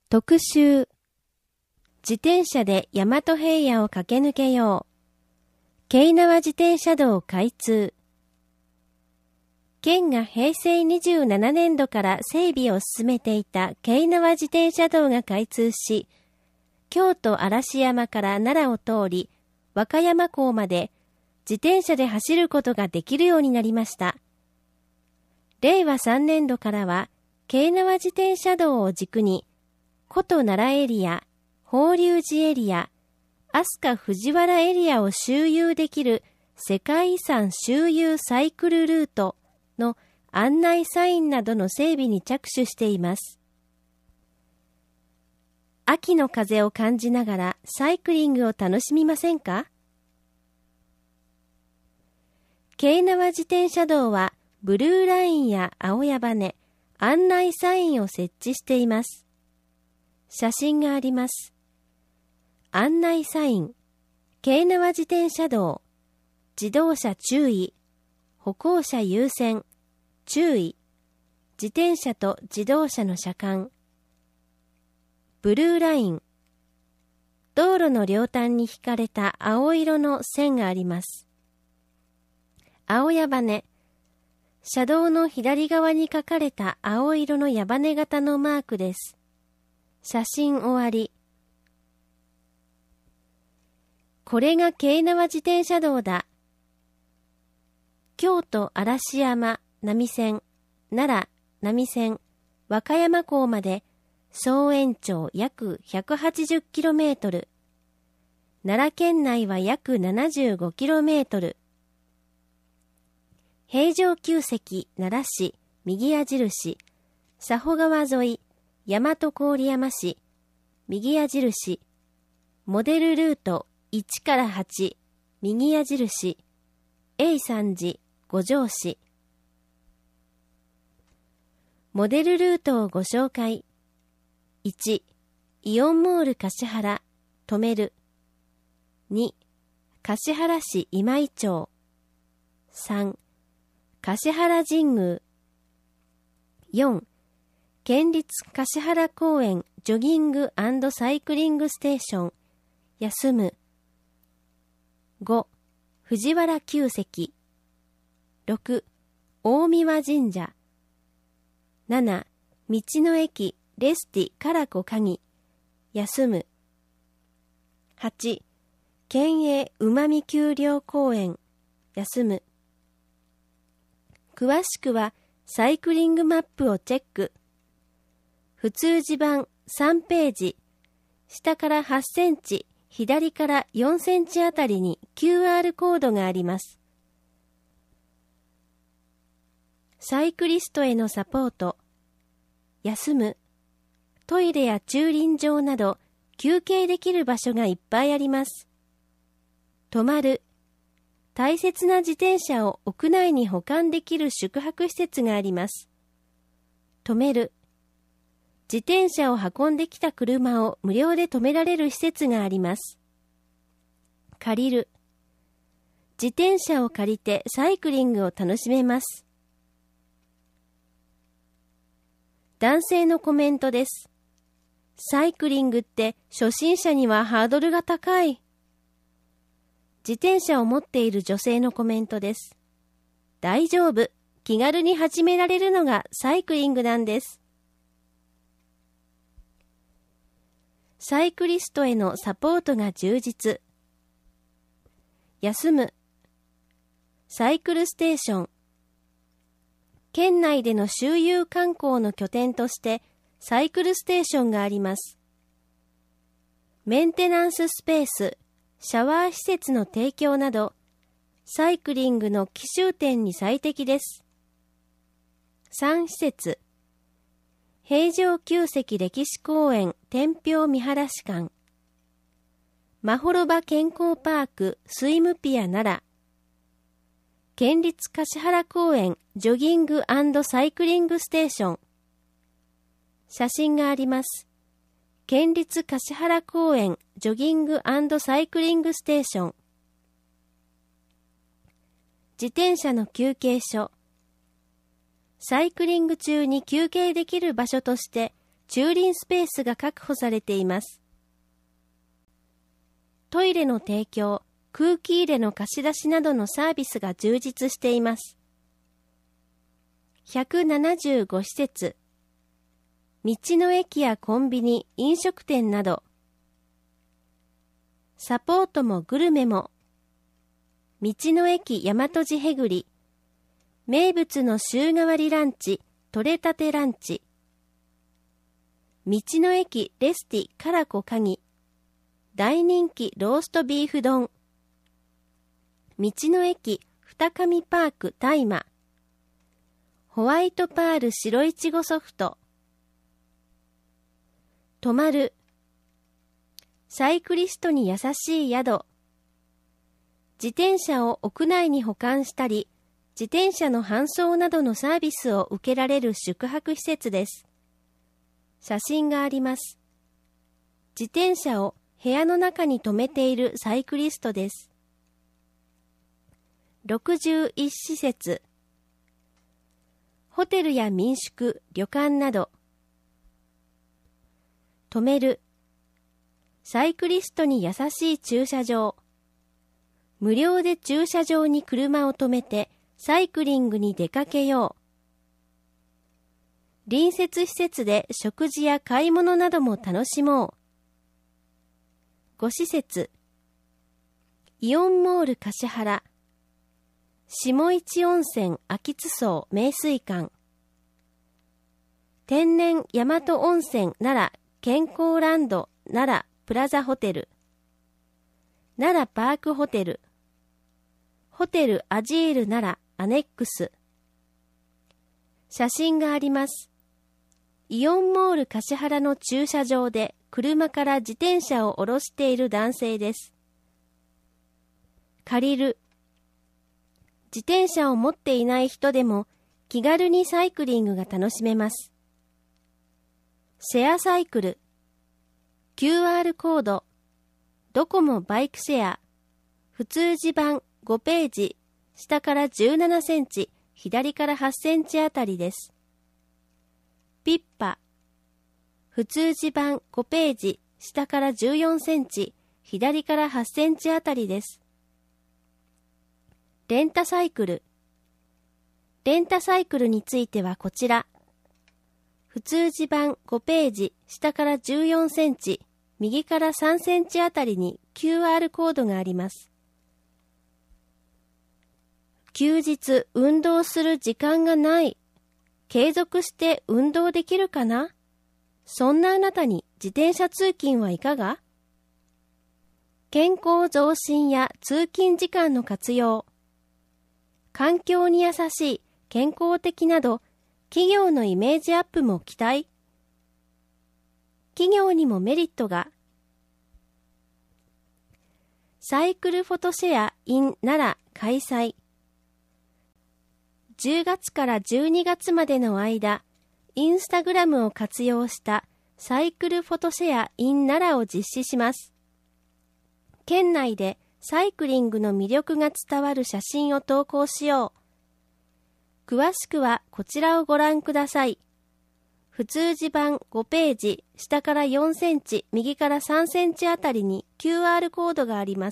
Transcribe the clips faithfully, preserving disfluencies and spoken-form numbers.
特集。自転車で大和平野を駆け抜けよう。京奈和自転車道開通。県が平成にじゅうななねんどから整備を進めていた京奈和自転車道が開通し、京都嵐山から奈良を通り、和歌山港まで自転車で走ることができるようになりました。れいわさんねんどからは、京奈和自転車道を軸に、古都奈良エリア、法隆寺エリア、飛鳥藤原エリアを周遊できる世界遺産周遊サイクルルートの案内サインなどの整備に着手しています。秋の風を感じながらサイクリングを楽しみませんか？京奈和自転車道はブルーラインや青矢羽、案内サインを設置しています。写真があります。案内サイン、京奈和自転車道、自動車注意、歩行者優先、注意、自転車と自動車の車間。ブルーライン、道路の両端に引かれた青色の線があります。青矢羽、車道の左側に書かれた青色の矢羽型のマークです。写真終わり。これが京奈和自転車道だ。京都嵐山並線、奈良並線、和歌山港まで総延長約 ひゃくはちじゅっキロメートル。奈良県内は約 ななじゅうごキロメートル。平城宮跡奈良市右矢印、佐保川沿い大和郡山市右矢印、モデルルートいちからはち右矢印、永山寺五条市。モデルルートをご紹介。いち、イオンモール橿原、止める。に、橿原市今井町。さん、橿原神宮。よん、県立橿原公園ジョギング&サイクリングステーション、休む。ご、藤原旧跡。ろく、大神神社。なな、道の駅レスティカラコカギ、休む。はち、県営うまみ丘陵公園、休む。詳しくはサイクリングマップをチェック。普通字版さんページ、下からはちセンチ、左からよんセンチあたりに キューアール コードがあります。サイクリストへのサポート。休む。トイレや駐輪場など休憩できる場所がいっぱいあります。泊まる。大切な自転車を屋内に保管できる宿泊施設があります。止める。自転車を運んできた車を無料で止められる施設があります。借りる。自転車を借りてサイクリングを楽しめます。男性のコメントです。サイクリングって初心者にはハードルが高い。自転車を持っている女性のコメントです。大丈夫。気軽に始められるのがサイクリングなんです。サイクリストへのサポートが充実。休む。サイクルステーション。県内での周遊観光の拠点としてサイクルステーションがあります。メンテナンススペース、シャワー施設の提供など、サイクリングの奇襲点に最適です。さん施設。平城宮跡歴史公園天平見晴らし館、まほろば健康パークスイムピア奈良、県立橿原公園ジョギング&サイクリングステーション。写真があります。県立橿原公園ジョギング&サイクリングステーション。自転車の休憩所。サイクリング中に休憩できる場所として駐輪スペースが確保されています。トイレの提供、空気入れの貸し出しなどのサービスが充実しています。ひゃくななじゅうご施設、道の駅やコンビニ、飲食店など、サポートもグルメも、道の駅大和路へぐり、名物の週替わりランチ、取れたてランチ、道の駅レスティカラコカギ、大人気ローストビーフ丼、道の駅二上パーク大麻、ホワイトパール白いちごソフト、泊まる、サイクリストに優しい宿、自転車を屋内に保管したり、自転車の搬送などのサービスを受けられる宿泊施設です。写真があります。自転車を部屋の中に止めているサイクリストです。ろくじゅういち施設、ホテルや民宿、旅館など、止める、サイクリストに優しい駐車場、無料で駐車場に車を止めてサイクリングに出かけよう。隣接施設で食事や買い物なども楽しもう。ご施設、イオンモール橿原、下市温泉秋津荘名水館、天然大和温泉奈良健康ランド奈良プラザホテル、奈良パークホテル、ホテルアジール奈良アネックス。写真があります。イオンモール橿原の駐車場で車から自転車を下ろしている男性です。借りる。自転車を持っていない人でも気軽にサイクリングが楽しめます。シェアサイクル。キューアール コード。ドコモバイクシェア。普通字版ごページ。下からじゅうななセンチ、左からはちセンチあたりです。ピッパ。普通字版ごページ。下からじゅうよんセンチ、左からはちセンチあたりです。レンタサイクル。レンタサイクルについてはこちら。普通字版ごページ、下からじゅうよんセンチ、右からさんセンチあたりに キューアール コードがあります。休日運動する時間がない。継続して運動できるかな？そんなあなたに自転車通勤はいかが？健康増進や通勤時間の活用。環境に優しい、健康的など、企業のイメージアップも期待。企業にもメリットが。サイクルフォトシェア in 奈良開催。じゅうがつからじゅうにがつまでの間、インスタグラムを活用したサイクルフォトシェア in 奈良を実施します。県内でサイクリングの魅力が伝わる写真を投稿しよう。詳しくはこちらをご覧ください。普通字版ごページ、下からよんセンチ、右からさんセンチあたりに キューアール コードがあります。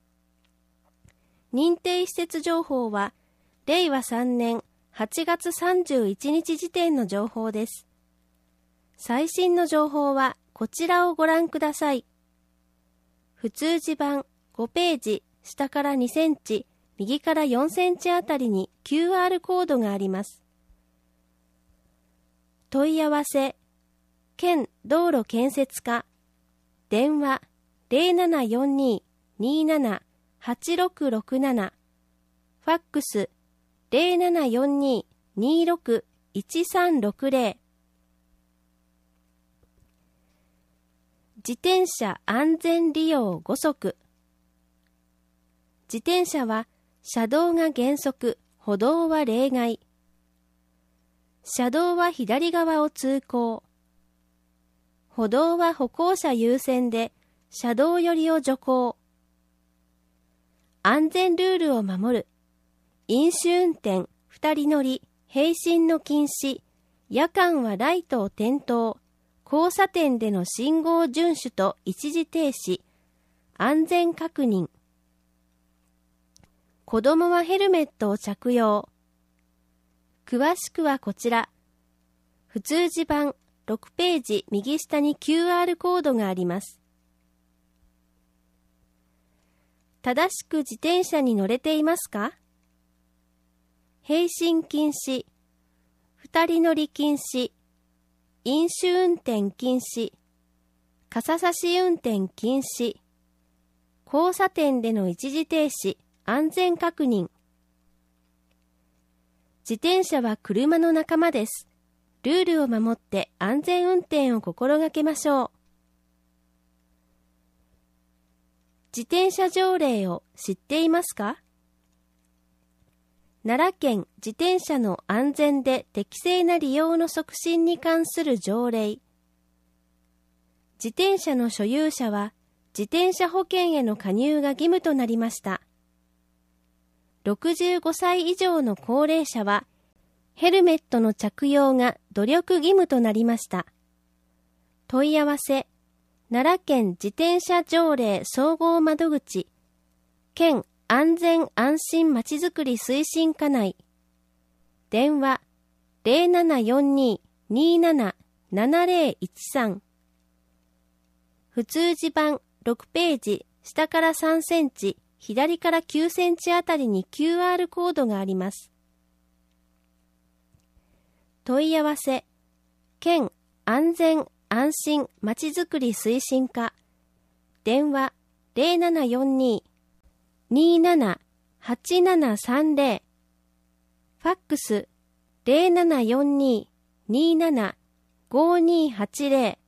認定施設情報は、れいわさんねんはちがつさんじゅういちにち時点の情報です。最新の情報はこちらをご覧ください。普通字版ごページ、下からにセンチ、右からよんセンチあたりに キューアール コードがあります。問い合わせ、県道路建設課、電話 ゼロななよんに にーなな はちろくろくなな、ファックスゼロななよんに にーろく いちさんろくゼロ。自転車安全利用ご則。自転車は車道が原則、歩道は例外。車道は左側を通行。歩道は歩行者優先で、車道寄りを徐行。安全ルールを守る。飲酒運転、二人乗り、並進の禁止。夜間はライトを点灯。 交差点での信号遵守と一時停止、安全確認。子供はヘルメットを着用。詳しくはこちら。普通字版ろくページ右下に キューアール コードがあります。正しく自転車に乗れていますか？並進禁止、二人乗り禁止、飲酒運転禁止、傘差し運転禁止、交差点での一時停止、安全確認。自転車は車の仲間です。ルールを守って安全運転を心がけましょう。自転車条例を知っていますか？奈良県自転車の安全で適正な利用の促進に関する条例。自転車の所有者は自転車保険への加入が義務となりました。ろくじゅうごさい以上の高齢者はヘルメットの着用が努力義務となりました。問い合わせ、奈良県自転車条例総合窓口、県安全安心まちづくり推進課内。電話 ゼロななよんに にーなな ななゼロいちさん。普通字版ろくページ下からさんセンチ、左からきゅうセンチあたりに キューアール コードがあります。問い合わせ、県安全安心まちづくり推進課。電話 ゼロななよんに にーなな はちななさんゼロ。ファックス ゼロななよんに にーなな ごにーはちゼロ。